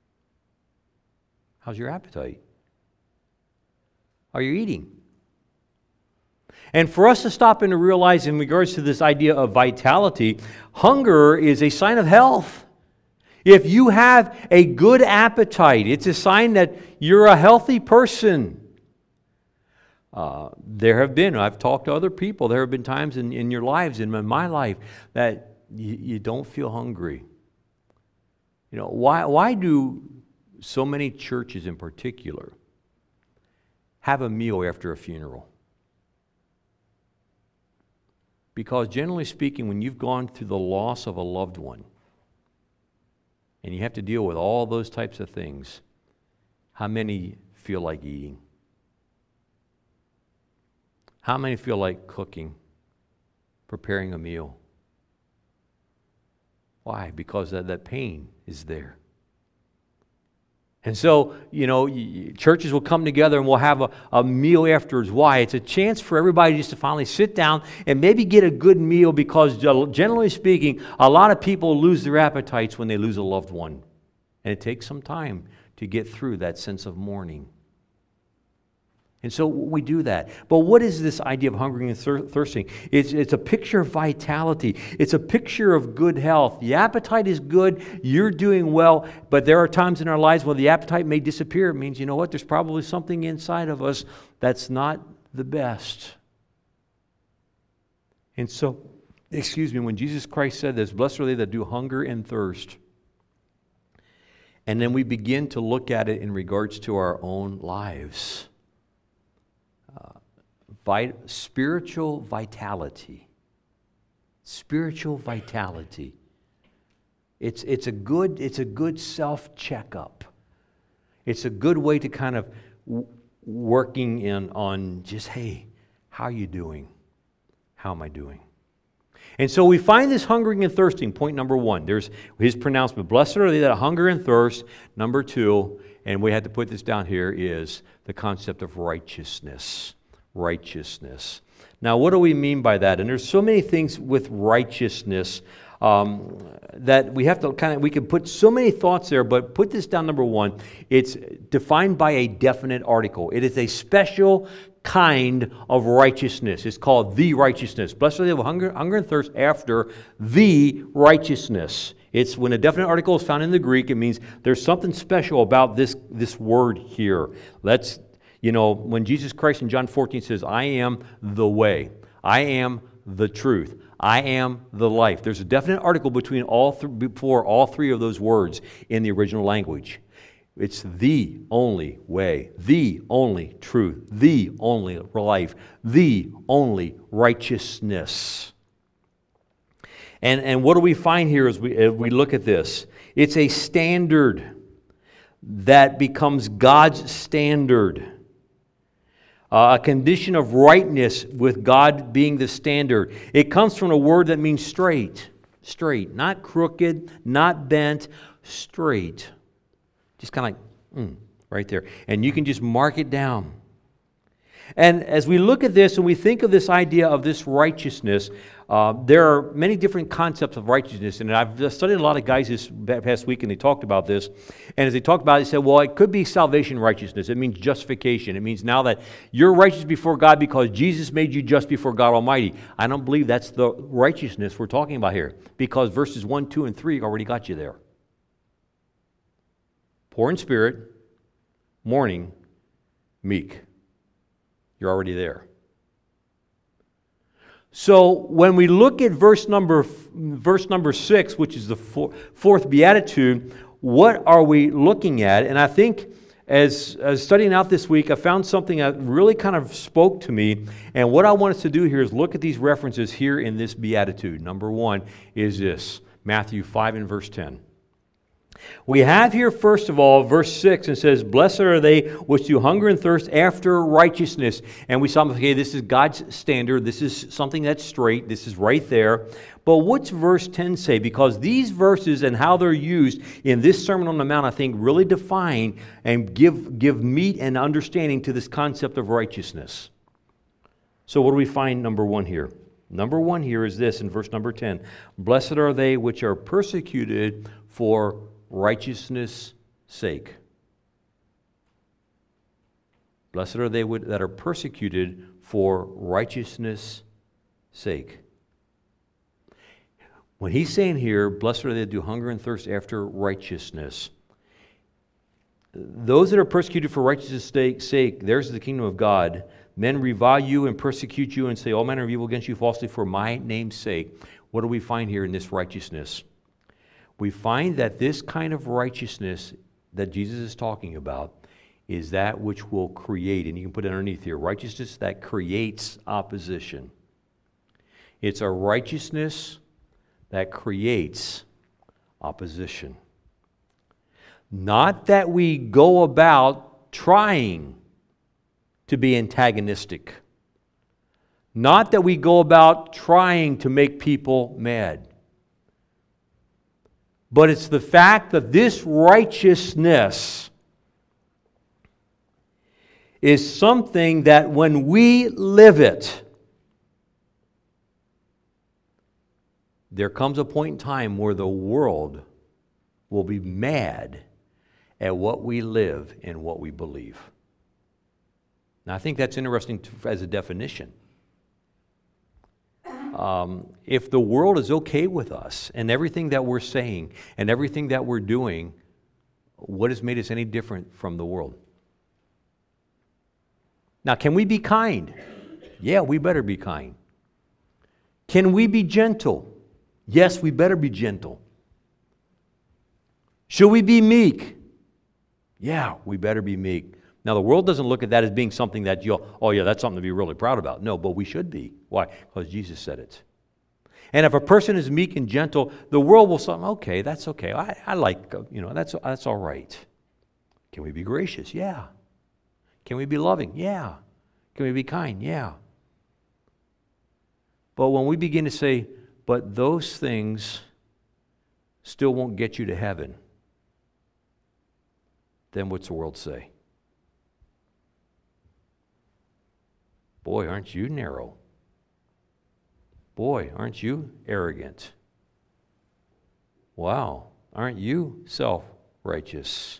How's your appetite? Are you eating? And for us to stop and to realize in regards to this idea of vitality, hunger is a sign of health. If you have a good appetite, it's a sign that you're a healthy person. Uh, there have been, I've talked to other people, there have been times in, in your lives, and in my life, that you, you don't feel hungry. You know, why, why do so many churches in particular have a meal after a funeral? Because generally speaking, when you've gone through the loss of a loved one, and you have to deal with all those types of things, how many feel like eating? How many feel like cooking, preparing a meal? Why? Because that, that pain is there. And so, you know, churches will come together and we'll have a, a meal afterwards. Why? It's a chance for everybody just to finally sit down and maybe get a good meal, because generally speaking, a lot of people lose their appetites when they lose a loved one. And it takes some time to get through that sense of mourning. And so we do that. But what is this idea of hungering and thir- thirsting? It's, it's a picture of vitality. It's a picture of good health. The appetite is good. You're doing well. But there are times in our lives where the appetite may disappear. It means, you know what? There's probably something inside of us that's not the best. And so, excuse me, when Jesus Christ said this, blessed are they that do hunger and thirst. And then we begin to look at it in regards to our own lives. Vit- spiritual vitality. Spiritual vitality. It's, it's a good, it's a good self-checkup. It's a good way to kind of w- working in on just, hey, how are you doing? How am I doing? And so we find this hungering and thirsting, point number one. There's his pronouncement, blessed are they that hunger and thirst. Number two, and we had to put this down here, is the concept of righteousness. Righteousness. Now, what do we mean by that? And there's so many things with righteousness um, that we have to kind of, we can put so many thoughts there, but put this down, number one. It's defined by a definite article. It is a special kind of righteousness. It's called the righteousness. Blessed are they who hunger, hunger and thirst after the righteousness. It's when a definite article is found in the Greek, it means there's something special about this, this word here. Let's, you know, when Jesus Christ in John fourteen says, I am the way, I am the truth, I am the life. There's a definite article between all th- before all three of those words in the original language. It's the only way, the only truth, the only life, the only righteousness. And, and what do we find here as we, as we look at this? It's a standard that becomes God's standard. Uh, a condition of rightness with God being the standard. It comes from a word that means straight. Straight. Not crooked, not bent, straight. Just kind of like, mm, right there. And you can just mark it down. And as we look at this and we think of this idea of this righteousness, uh, there are many different concepts of righteousness. And I've studied a lot of guys this past week and they talked about this. And as they talked about it, they said, well, it could be salvation righteousness. It means justification. It means now that you're righteous before God because Jesus made you just before God Almighty. I don't believe that's the righteousness we're talking about here because verses one, two, and three already got you there. Poor in spirit, mourning, meek. You're already there. So when we look at verse number verse number six, which is the four, fourth beatitude, what are we looking at? And I think as, as studying out this week, I found something that really kind of spoke to me. And what I want us to do here is look at these references here in this beatitude. Number one is this, Matthew five and verse ten. We have here, first of all, verse six, and says, blessed are they which do hunger and thirst after righteousness. And we saw, okay, this is God's standard. This is something that's straight. This is right there. But what's verse ten say? Because these verses and how they're used in this Sermon on the Mount, I think, really define and give, give meat and understanding to this concept of righteousness. So what do we find, number one, here? Number one here is this in verse number ten. Blessed are they which are persecuted for righteousness' sake. Blessed are they that are persecuted for righteousness' sake. When he's saying here, blessed are they that do hunger and thirst after righteousness, those that are persecuted for righteousness' sake, theirs is the kingdom of God. Men revile you and persecute you and say all manner of evil against you falsely for my name's sake. What do we find here in this righteousness? We find that this kind of righteousness that Jesus is talking about is that which will create, and you can put it underneath here, righteousness that creates opposition. It's a righteousness that creates opposition. Not that we go about trying to be antagonistic. Not that we go about trying to make people mad. But it's the fact that this righteousness is something that when we live it, there comes a point in time where the world will be mad at what we live and what we believe. Now, I think that's interesting to, as a definition. Um, if the world is okay with us and everything that we're saying and everything that we're doing, what has made us any different from the world? Now, can we be kind? Yeah, we better be kind. Can we be gentle? Yes, we better be gentle. Should we be meek? Yeah, we better be meek. Now, the world doesn't look at that as being something that you'll, oh yeah, that's something to be really proud about. No, but we should be. Why? Because Jesus said it. And if a person is meek and gentle, the world will say, okay, that's okay. I, I like, you know, that's, that's all right. Can we be gracious? Yeah. Can we be loving? Yeah. Can we be kind? Yeah. But when we begin to say, but those things still won't get you to heaven, then what's the world say? Boy, aren't you narrow? Boy, aren't you arrogant? Wow, aren't you self-righteous?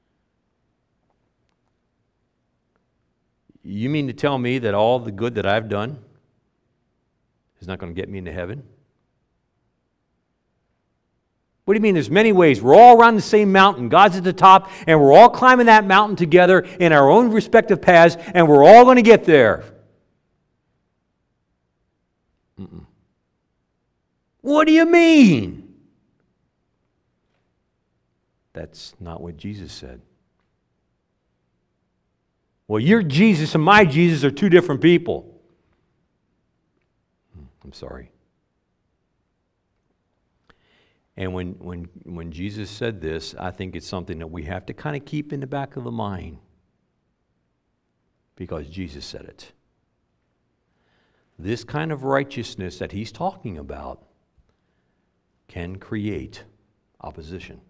You mean to tell me that all the good that I've done is not going to get me into heaven? What do you mean there's many ways? We're all around the same mountain. God's at the top, and we're all climbing that mountain together in our own respective paths, and we're all going to get there. Mm-mm. What do you mean? That's not what Jesus said. Well, your Jesus and my Jesus are two different people. I'm sorry. And when, when, when Jesus said this, I think it's something that we have to kind of keep in the back of the mind. Because Jesus said it. This kind of righteousness that he's talking about can create opposition.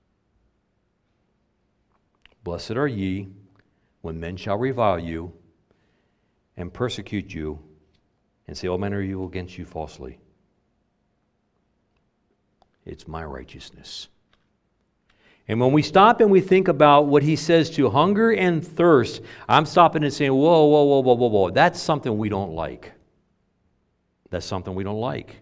Blessed are ye when men shall revile you and persecute you and say all manner of evil against you falsely. It's my righteousness. And when we stop and we think about what he says to hunger and thirst, I'm stopping and saying, whoa, whoa, whoa, whoa, whoa, whoa. That's something we don't like. That's something we don't like.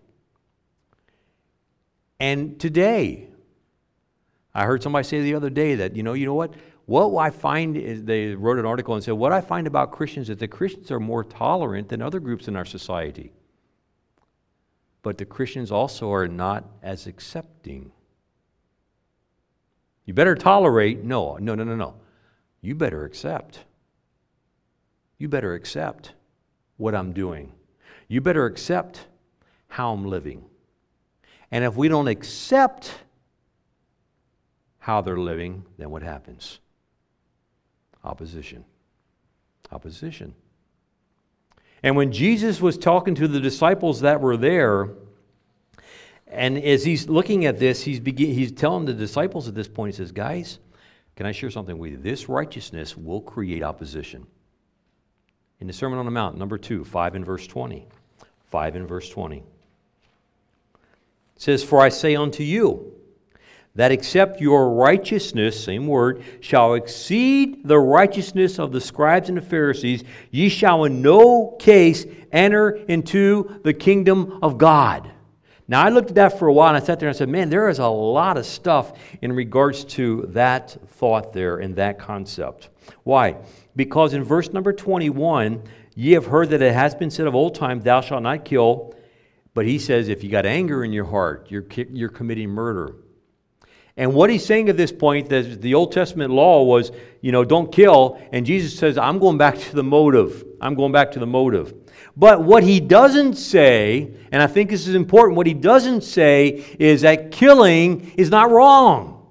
And today, I heard somebody say the other day that, you know, you know what? What I find is, they wrote an article and said, what I find about Christians is that Christians are more tolerant than other groups in our society. But the Christians also are not as accepting. You better tolerate. No, no, no, no, no. You better accept. You better accept what I'm doing. You better accept how I'm living. And if we don't accept how they're living, then what happens? Opposition. Opposition. And when Jesus was talking to the disciples that were there, and as he's looking at this, he's begin, he's telling the disciples at this point, he says, guys, can I share something with you? This righteousness will create opposition. In the Sermon on the Mount, number two, five and verse twenty. five and verse twenty. It says, for I say unto you, that except your righteousness, same word, shall exceed the righteousness of the scribes and the Pharisees, ye shall in no case enter into the kingdom of God. Now, I looked at that for a while, and I sat there and I said, man, there is a lot of stuff in regards to that thought there and that concept. Why? Because in verse number twenty-one, ye have heard that it has been said of old time, thou shalt not kill. But he says, if you got anger in your heart, you're, you're committing murder. And what he's saying at this point, that the Old Testament law was, you know, don't kill. And Jesus says, I'm going back to the motive. I'm going back to the motive. But what he doesn't say, and I think this is important, what he doesn't say is that killing is not wrong.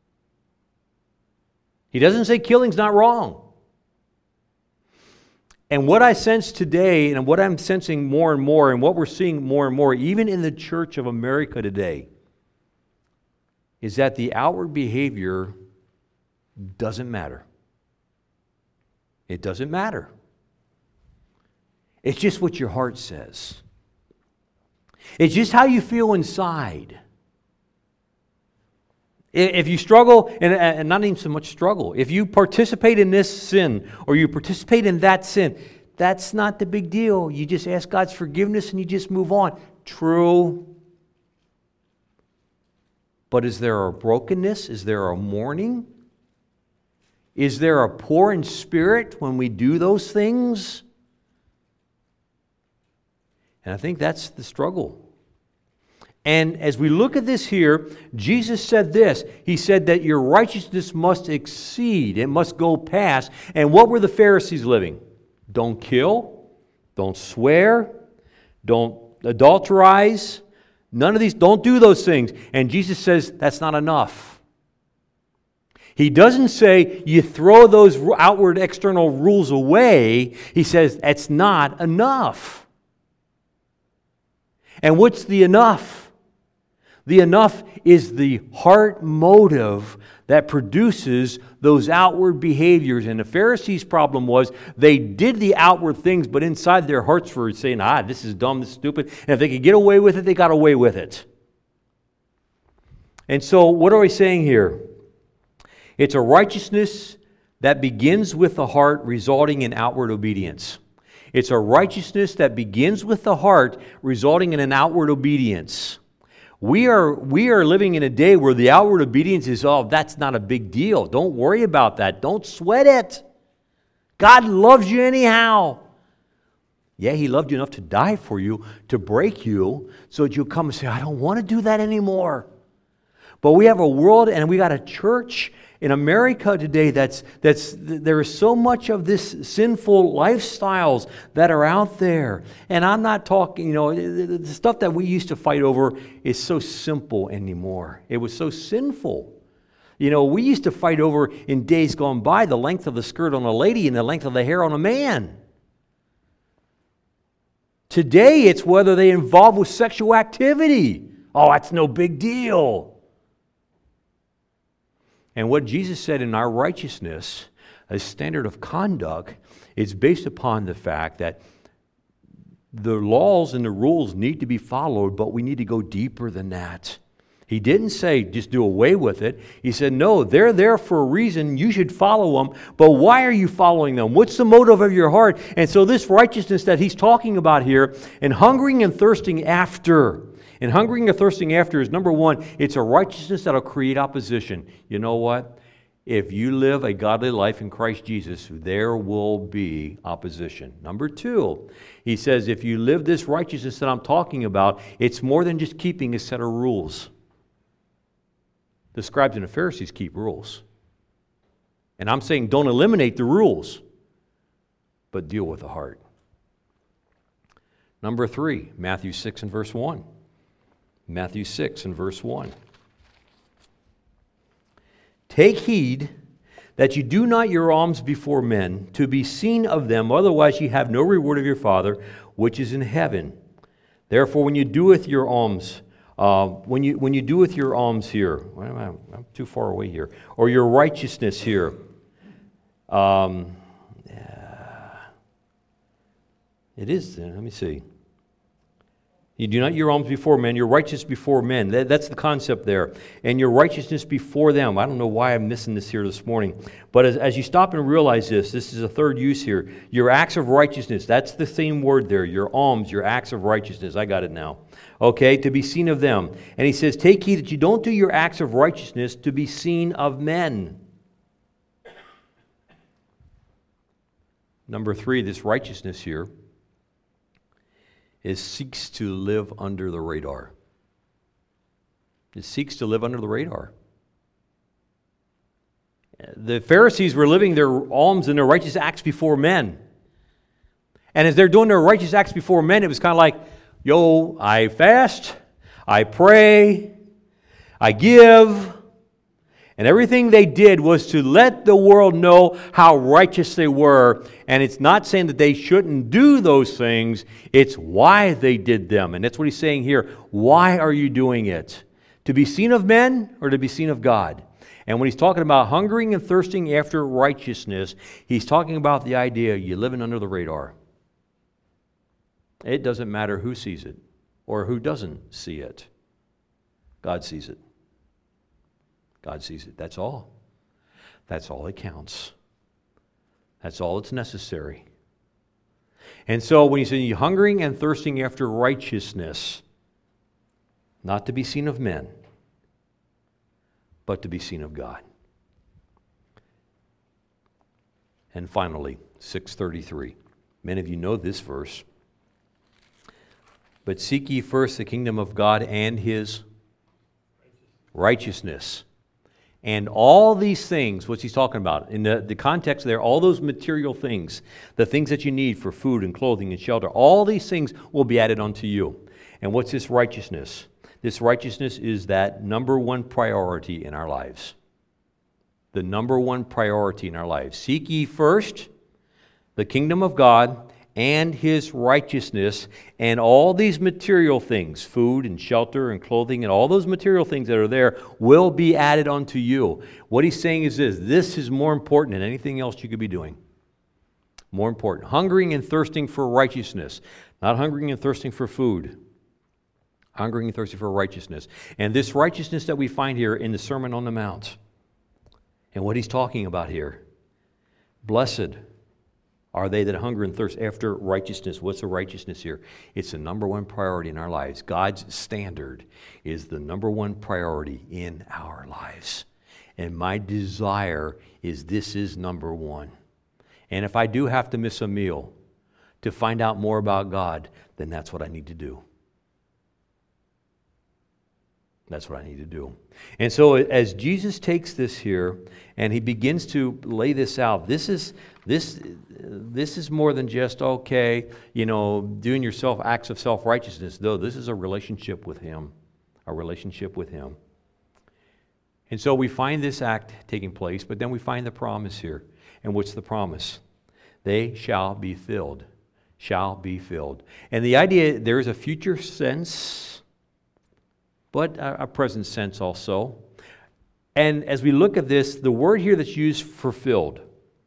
He doesn't say killing's not wrong. And what I sense today, and what I'm sensing more and more, and what we're seeing more and more, even in the Church of America today, is that the outward behavior doesn't matter. It doesn't matter. It's just what your heart says. It's just how you feel inside. If you struggle, and not even so much struggle, if you participate in this sin or you participate in that sin, that's not the big deal. You just ask God's forgiveness and you just move on. True. But is there a brokenness? Is there a mourning? Is there a poor in spirit when we do those things? And I think that's the struggle. And as we look at this here, Jesus said this. He said that your righteousness must exceed. It must go past. And what were the Pharisees living? Don't kill. Don't swear. Don't adulterize. None of these. Don't do those things. And Jesus says that's not enough. He doesn't say you throw those outward external rules away. He says that's not enough. And what's the enough? The enough is the heart motive that produces those outward behaviors. And the Pharisees' problem was they did the outward things, but inside their hearts were saying, ah, this is dumb, this is stupid. And if they could get away with it, they got away with it. And so what are we saying here? It's a righteousness that begins with the heart, resulting in outward obedience. It's a righteousness that begins with the heart, resulting in an outward obedience. We are, we are living in a day where the outward obedience is, oh, that's not a big deal. Don't worry about that. Don't sweat it. God loves you anyhow. Yeah, He loved you enough to die for you, to break you, so that you'll come and say, I don't want to do that anymore. But we have a world and we got a church in America today that's, that's there is so much of this sinful lifestyles that are out there. And I'm not talking, you know, the stuff that we used to fight over is so simple anymore. It was so sinful. You know, we used to fight over in days gone by the length of the skirt on a lady and the length of the hair on a man. Today, it's whether they involve with sexual activity. Oh, that's no big deal. And what Jesus said in our righteousness, a standard of conduct, is based upon the fact that the laws and the rules need to be followed, but we need to go deeper than that. He didn't say just do away with it. He said, no, they're there for a reason. You should follow them. But why are you following them? What's the motive of your heart? And so this righteousness that he's talking about here, and hungering and thirsting after, and hungering and thirsting after is, number one, it's a righteousness that will create opposition. You know what? If you live a godly life in Christ Jesus, there will be opposition. Number two, he says, if you live this righteousness that I'm talking about, it's more than just keeping a set of rules. The scribes and the Pharisees keep rules. And I'm saying don't eliminate the rules, but deal with the heart. Number three, Matthew six and verse one. Matthew six and verse one. Take heed that you do not your alms before men, to be seen of them, otherwise ye have no reward of your Father which is in heaven. Therefore, when you doeth your alms, uh, when you when you doeth your alms here, why am I, I'm too far away here, or your righteousness here, um, uh, it is. Let me see. You do not your alms before men, you're righteous before men. That, that's the concept there. And your righteousness before them. I don't know why I'm missing this here this morning. But as, as you stop and realize this, this is a third use here. Your acts of righteousness, that's the same word there. Your alms, your acts of righteousness. I got it now. Okay, to be seen of them. And he says, take heed that you don't do your acts of righteousness to be seen of men. Number three, this righteousness here is seeks to live under the radar. It seeks to live under the radar. The Pharisees were living their alms and their righteous acts before men. And as they're doing their righteous acts before men, it was kind of like, yo, I fast, I pray, I give. And everything they did was to let the world know how righteous they were. And it's not saying that they shouldn't do those things. It's why they did them. And that's what he's saying here. Why are you doing it? To be seen of men or to be seen of God? And when he's talking about hungering and thirsting after righteousness, he's talking about the idea you're living under the radar. It doesn't matter who sees it or who doesn't see it. God sees it. God sees it. That's all. That's all that counts. That's all that's necessary. And so when you say you're hungering and thirsting after righteousness, not to be seen of men, but to be seen of God. And finally, six thirty-three. Many of you know this verse. But seek ye first the kingdom of God and His righteousness. And all these things, what's he talking about? In the, the context there, all those material things, the things that you need for food and clothing and shelter, all these things will be added unto you. And what's this righteousness? This righteousness is that number one priority in our lives. The number one priority in our lives. Seek ye first the kingdom of God and His righteousness, and all these material things, food and shelter and clothing and all those material things that are there will be added unto you. What he's saying is this, this is more important than anything else you could be doing. More important. Hungering and thirsting for righteousness. Not hungering and thirsting for food. Hungering and thirsting for righteousness. And this righteousness that we find here in the Sermon on the Mount. And what he's talking about here. Blessed Are they that hunger and thirst after righteousness? What's the righteousness here? It's the number one priority in our lives. God's standard is the number one priority in our lives. And my desire is this is number one. And if I do have to miss a meal to find out more about God, then that's what I need to do. That's what I need to do. And so as Jesus takes this here and he begins to lay this out, this is this this is more than just, okay, you know, doing yourself acts of self-righteousness. Though this is a relationship with him, a relationship with him. And so we find this act taking place, but then we find the promise here. And what's the promise? They shall be filled. Shall be filled. And the idea, there is a future sense, but a present sense also. And as we look at this, the word here that's used for filled,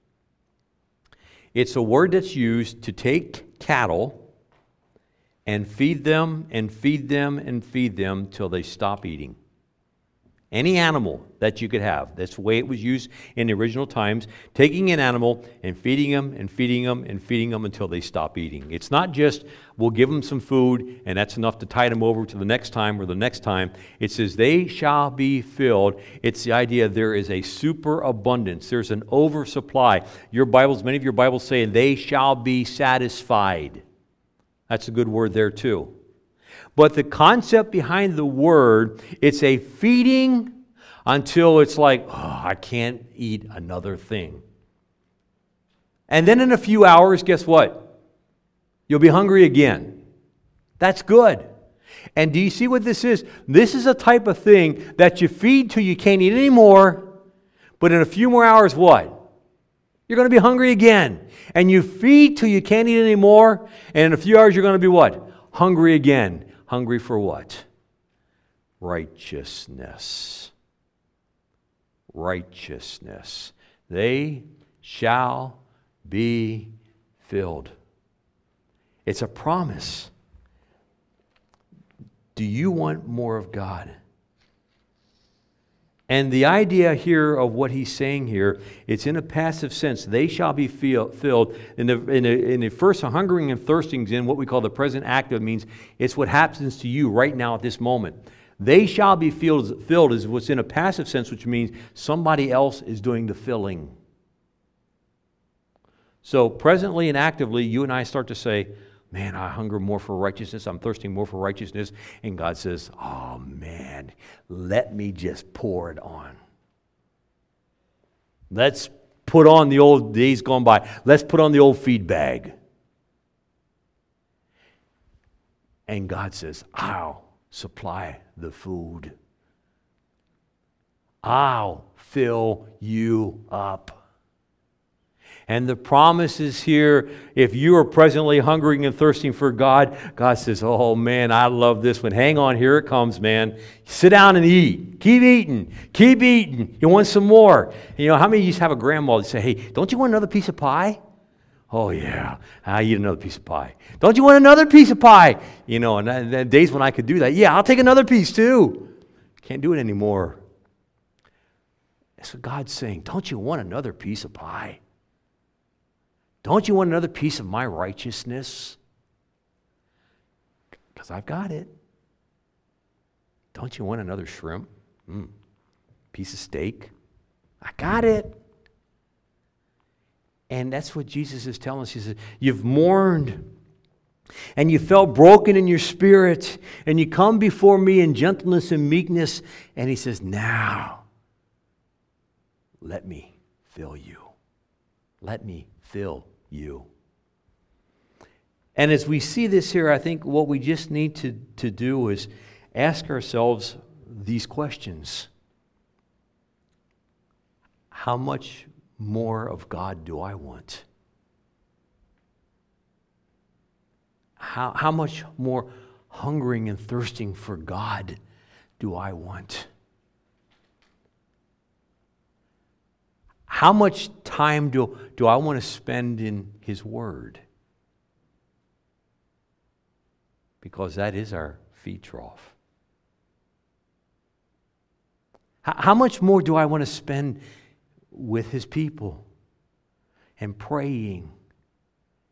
it's a word that's used to take cattle and feed them and feed them and feed them till they stop eating. Any animal that you could have. That's the way it was used in the original times. Taking an animal and feeding them and feeding them and feeding them until they stop eating. It's not just we'll give them some food and that's enough to tide them over to the next time or the next time. It says they shall be filled. It's the idea there is a superabundance. There's an oversupply. Your Bibles, many of your Bibles say they shall be satisfied. That's a good word there too. But the concept behind the word, it's a feeding until it's like, oh, I can't eat another thing. And then in a few hours, guess what? You'll be hungry again. That's good. And do you see what this is? This is a type of thing that you feed till you can't eat anymore, but in a few more hours, what? You're going to be hungry again. And you feed till you can't eat anymore, and in a few hours, you're going to be what? Hungry again. Hungry for what? Righteousness. Righteousness. They shall be filled. It's a promise. Do you want more of God? And the idea here of what he's saying here, it's in a passive sense. They shall be feel, filled. In the, in, the, in the first, hungering and thirsting is in what we call the present active. Means it's what happens to you right now at this moment. They shall be filled, filled is what's in a passive sense, which means somebody else is doing the filling. So presently and actively, you and I start to say, man, I hunger more for righteousness. I'm thirsting more for righteousness. And God says, oh man, let me just pour it on. Let's put on the old days gone by. Let's put on the old feed bag. And God says, I'll supply the food. I'll fill you up. And the promise is here, if you are presently hungering and thirsting for God, God says, oh man, I love this one. Hang on, here it comes, man. Sit down and eat. Keep eating. Keep eating. You want some more? And you know, how many of you have a grandma that say, hey, don't you want another piece of pie? Oh yeah, I eat another piece of pie. Don't you want another piece of pie? You know, and then days when I could do that, yeah, I'll take another piece too. Can't do it anymore. That's what God's saying. Don't you want another piece of pie? Don't you want another piece of my righteousness? Because I've got it. Don't you want another shrimp? Mm. Piece of steak? I got it. And that's what Jesus is telling us. He says, you've mourned and you felt broken in your spirit and you come before me in gentleness and meekness. And he says, now, let me fill you. Let me fill you. And as we see this here, I think what we just need to, to do is ask ourselves these questions. How much more of God do I want? How, how much more hungering and thirsting for God do I want? How much time do, do I want to spend in His Word? Because that is our feed trough. How, how much more do I want to spend with His people and praying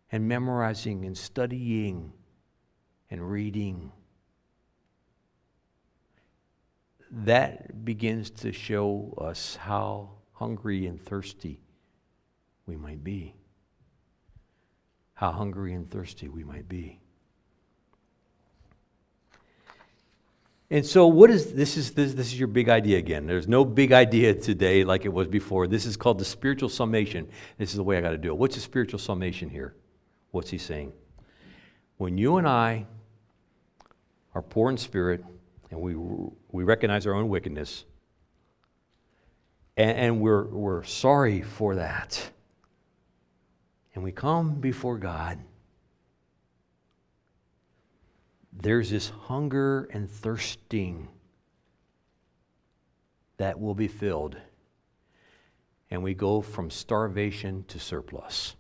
and memorizing and studying and reading. That begins to show us how hungry and thirsty we might be. How hungry and thirsty we might be. And so what is this is this, this is your big idea again. There's no big idea today like it was before. This is called the spiritual summation. This is the way I got to do it. What's the spiritual summation here? What's he saying? When you and I are poor in spirit and we we recognize our own wickedness and, and we're we're sorry for that, and we come before God, there's this hunger and thirsting that will be filled. And we go from starvation to surplus.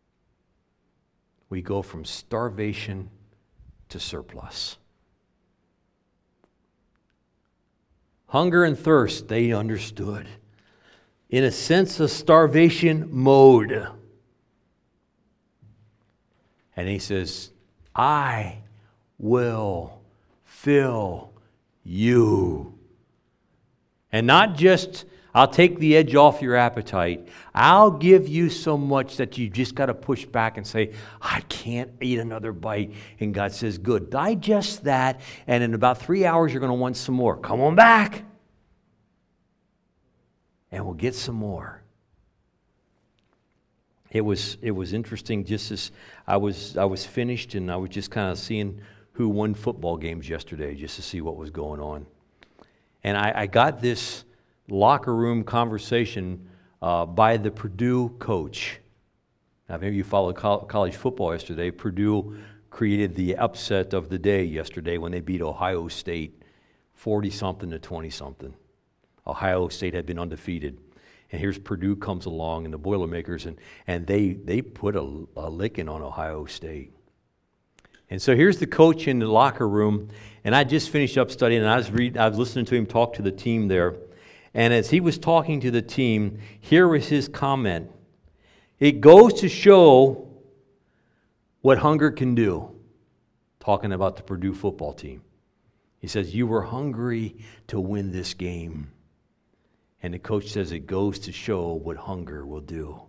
We go from starvation to surplus. Hunger and thirst, they understood. In a sense of starvation mode. And he says, I will fill you. And not just, I'll take the edge off your appetite. I'll give you so much that you just got to push back and say, I can't eat another bite. And God says, good, digest that, and in about three hours you're going to want some more. Come on back. And we'll get some more. It was it was interesting just as I was I was finished and I was just kind of seeing who won football games yesterday just to see what was going on. And I, I got this locker room conversation uh, by the Purdue coach. Now, maybe you followed col- college football yesterday. Purdue created the upset of the day yesterday when they beat Ohio State forty-something to twenty-something. Ohio State had been undefeated. And here's Purdue comes along and the Boilermakers, and, and they, they put a, a licking on Ohio State. And so here's the coach in the locker room, and I just finished up studying, and I was read, I was listening to him talk to the team there. And as he was talking to the team, here was his comment. It goes to show what hunger can do, talking about the Purdue football team. He says, you were hungry to win this game. And the coach says it goes to show what hunger will do.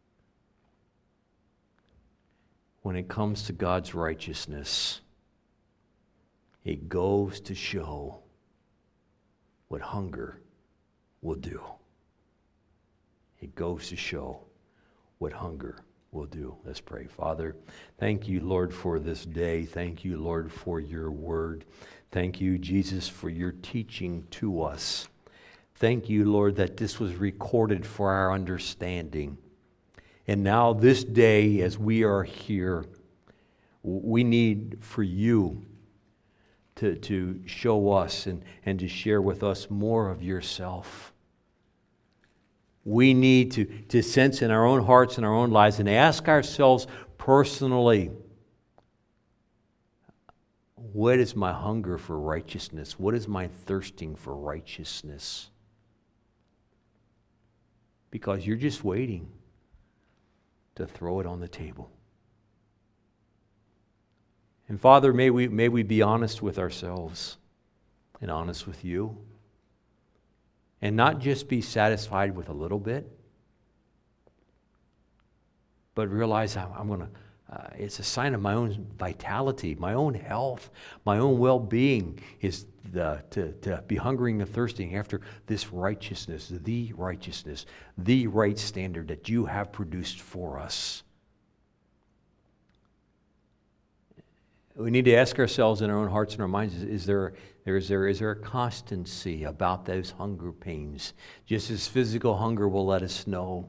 When it comes to God's righteousness, it goes to show what hunger will do. It goes to show what hunger will do. Let's pray. Father, thank you, Lord, for this day. Thank you, Lord, for your word. Thank you, Jesus, for your teaching to us. Thank you, Lord, that this was recorded for our understanding. And now this day, as we are here, we need for you to, to show us and, and to share with us more of yourself. We need to, to sense in our own hearts and our own lives and ask ourselves personally, what is my hunger for righteousness? What is my thirsting for righteousness? Because you're just waiting to throw it on the table. And Father, may we, may we be honest with ourselves and honest with you. And not just be satisfied with a little bit, but realize I'm, I'm going to, uh, it's a sign of my own vitality, my own health, my own well-being is the, to, to be hungering and thirsting after this righteousness, the righteousness, the right standard that you have produced for us. We need to ask ourselves in our own hearts and our minds, is, is there There is, there, is there a constancy about those hunger pains? Just as physical hunger will let us know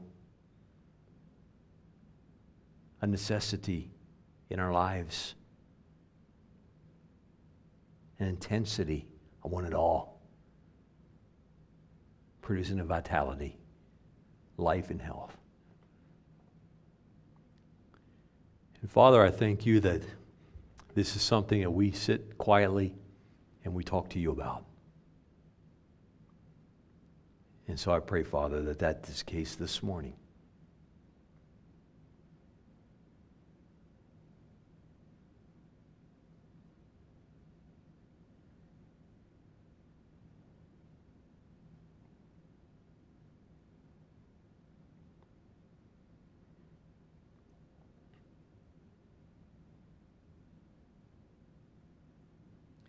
a necessity in our lives, an intensity, I want it all, producing a vitality, life and health. And Father, I thank you that this is something that we sit quietly and we talk to you about. And so I pray, Father, that that is the case this morning.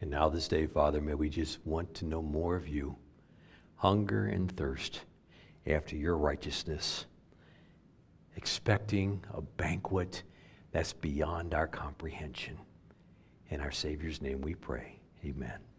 And now this day, Father, may we just want to know more of you, hunger and thirst after your righteousness, expecting a banquet that's beyond our comprehension. In our Savior's name we pray. Amen.